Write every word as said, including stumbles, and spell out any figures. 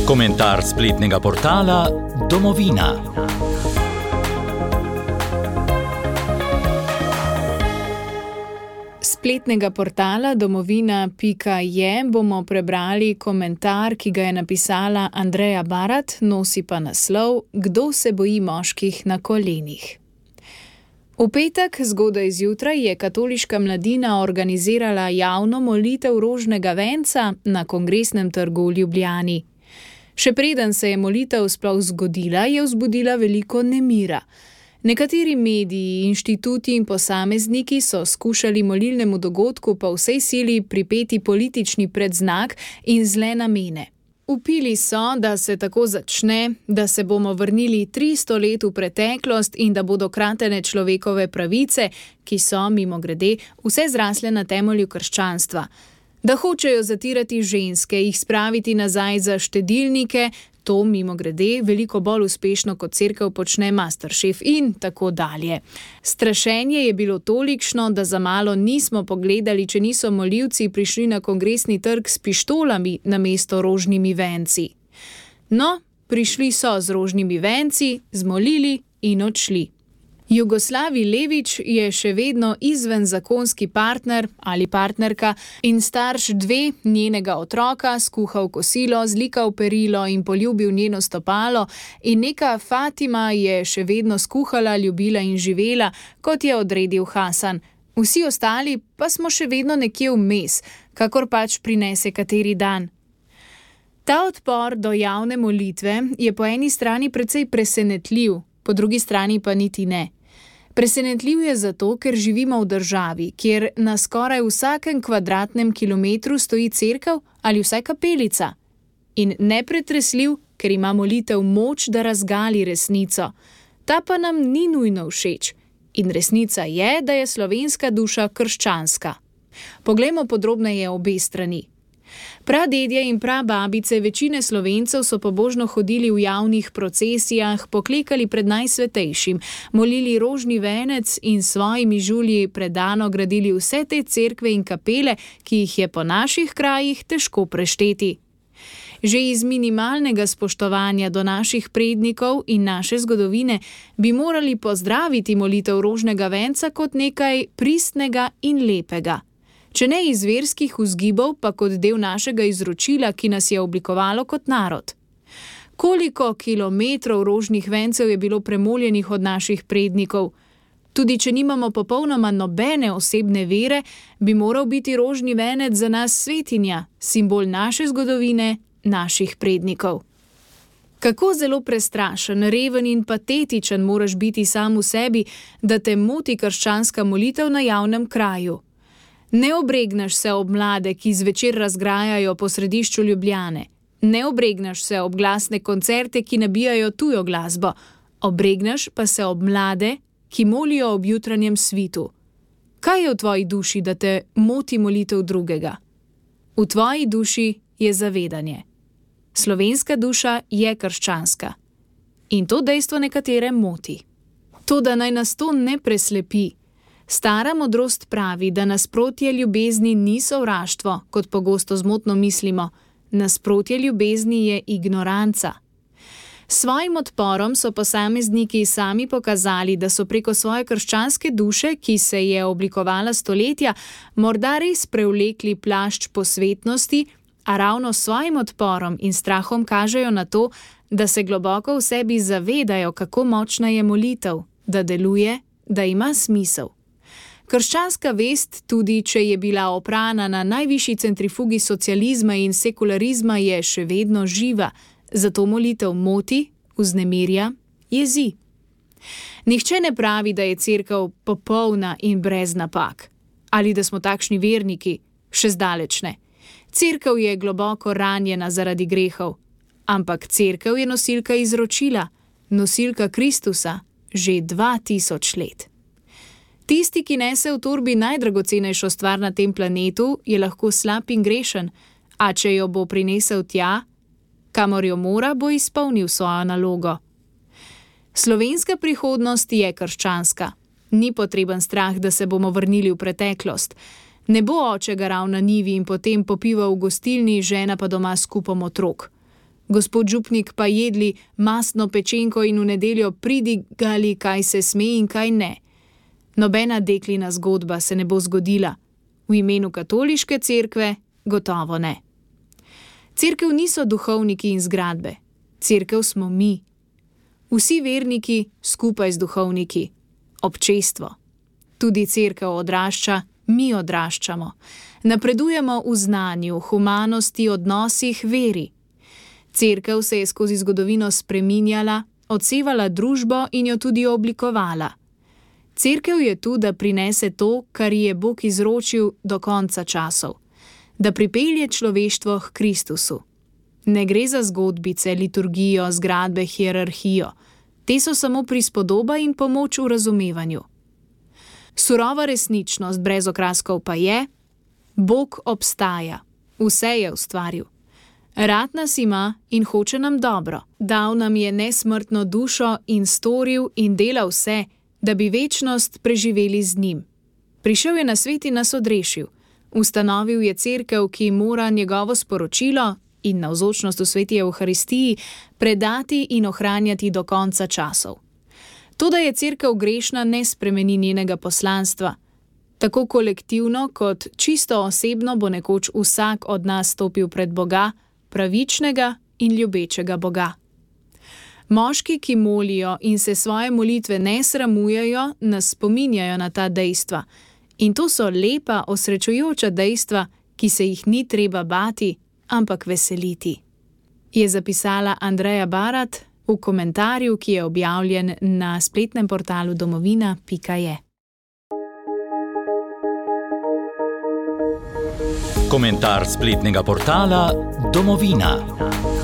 Komentar spletnega portala Domovina. Spletnega portala domovina pika je bomo prebrali komentar, ki ga je napisala Andreja Barat, nosi pa naslov Kdo se boji moških na kolenih. V petek zgodaj zjutraj je katoliška mladina organizirala javno molitev rožnega venca na Kongresnem trgu v Ljubljani. Še preden se je molitev sploh zgodila, je vzbudila veliko nemira. Nekateri mediji, inštituti in posamezniki so skušali molilnemu dogodku po vsej sili pripeti politični predznak in zle namene. Vpili so, da se tako začne, da se bomo vrnili tristo let v preteklost in da bodo kratene človekove pravice, ki so, mimogrede, vse zrasle na temelju krščanstva. Da hočejo zatirati ženske, jih spraviti nazaj za štedilnike, to, mimogrede, veliko bolj uspešno kot cerkev počne Masterchef in tako dalje. Strašenje je bilo tolikšno, da za malo nismo pogledali, če niso molivci prišli na Kongresni trg s pištolami namesto rožnimi venci. No, prišli so z rožnimi venci, zmolili in odšli. Jugoslavi Lević je še vedno izvenzakonski partner ali partnerka in starš dve njenega otroka, skuhal kosilo, zlikal perilo in poljubil njeno stopalo, in neka Fatima je še vedno skuhala, ljubila in živela, kot je odredil Hasan. Vsi ostali pa smo še vedno nekje vmes, kakor pač prinese kateri dan. Ta odpor do javne molitve je po eni strani precej presenetljiv, po drugi strani pa niti ne. Presenetljiv je zato, ker živimo v državi, kjer na skoraj vsakem kvadratnem kilometru stoji cerkev ali vsaj kapelica. In nepretresljiv, ker ima molitev moč, da razgali resnico. Ta pa nam ni nujno všeč. In resnica je, da je slovenska duša krščanska. Poglejmo podrobneje obe strani. Pradedje in prababice večine Slovencev so pobožno hodili v javnih procesijah, poklekali pred najsvetejšim, molili rožni venec in svojimi žulji predano gradili vse te cerkve in kapele, ki jih je po naših krajih težko prešteti. Že iz minimalnega spoštovanja do naših prednikov in naše zgodovine bi morali pozdraviti molitev rožnega venca kot nekaj pristnega in lepega. Če ne iz verskih vzgibov, pa kot del našega izročila, ki nas je oblikovalo kot narod. Koliko kilometrov rožnih vencev je bilo premoljenih od naših prednikov? Tudi če nimamo popolnoma nobene osebne vere, bi moral biti rožni venec za nas svetinja, simbol naše zgodovine, naših prednikov. Kako zelo prestrašen, reven in patetičen moraš biti sam v sebi, da te moti krščanska molitev na javnem kraju. Ne obregneš se ob mlade, ki zvečer razgrajajo po središču Ljubljane. Ne obregneš se ob glasne koncerte, ki nabijajo tujo glasbo. Obregneš pa se ob mlade, ki molijo ob jutranjem svitu. Kaj je v tvoji duši, da te moti molitev drugega? V tvoji duši je zavedanje. Slovenska duša je krščanska. In to dejstvo nekatere moti. Toda naj nas to ne preslepi. Stara modrost pravi, da nasprotje ljubezni ni sovraštvo, kot pogosto zmotno mislimo. Nasprotje ljubezni je ignoranca. S svojim odporom so posamezniki sami pokazali, da so preko svoje krščanske duše, ki se je oblikovala stoletja, morda res prevlekli plašč posvetnosti, a ravno s svojim odporom in strahom kažejo na to, da se globoko v sebi zavedajo, kako močna je molitev, da deluje, da ima smisel. Krščanska vest, tudi če je bila oprana na najvišji centrifugi socializma in sekularizma, je še vedno živa, zato molitev moti, vznemirja, jezi. Nihče ne pravi, da je cerkev popolna in brez napak. Ali da smo takšni verniki, še zdaleč ne. Cerkev je globoko ranjena zaradi grehov, ampak cerkev je nosilka izročila, nosilka Kristusa, že dva tisoč let. Tisti, ki nese v torbi najdragocenejšo stvar na tem planetu, je lahko slab in grešen, a če jo bo prinesel tja, kamor jo mora, bo izpolnil svojo nalogo. Slovenska prihodnost je krščanska. Ni potreben strah, da se bomo vrnili v preteklost. Ne bo oče garal na njivi in potem popival v gostilni, žena pa doma s kupom otrok. Gospod župnik pa jedli mastno pečenko in v nedeljo pridigali, kaj se sme in kaj ne. Nobena deklina zgodba se ne bo zgodila. V imenu katoliške cerkve gotovo ne. Cerkev niso duhovniki in zgradbe. Cerkev smo mi. Vsi verniki skupaj z duhovniki. Občestvo. Tudi cerkev odrašča, mi odraščamo. Napredujemo v znanju, humanosti, odnosih, veri. Cerkev se je skozi zgodovino spreminjala, odsevala družbo in jo tudi oblikovala. Cerkev je tu, da prinese to, kar ji je Bog izročil do konca časov. Da pripelje človeštvo k Kristusu. Ne gre za zgodbice, liturgijo, zgradbe, hierarhijo. Te so samo prispodoba in pomoč v razumevanju. Surova resničnost brez okraskov pa je: Bog obstaja, vse je ustvaril. Rad nas ima in hoče nam dobro. Dal nam je nesmrtno dušo in storil in delal vse, da bi večnost preživeli z njim. Prišel je na svet in nas odrešil. Ustanovil je cerkev, ki mora njegovo sporočilo in navzočnost v sveti Evharistiji predati in ohranjati do konca časov. To, da je cerkev grešna, ne spremeni njenega poslanstva. Tako kolektivno kot čisto osebno bo nekoč vsak od nas stopil pred Boga, pravičnega in ljubečega Boga. Moški, ki molijo in se svoje molitve ne sramujejo, nas spominjajo na ta dejstva. In to so lepa, osrečujoča dejstva, ki se jih ni treba bati, ampak veseliti. Je zapisala Andreja Barat v komentarju, ki je objavljen na spletnem portalu domovina pika je. Komentar spletnega portala Domovina.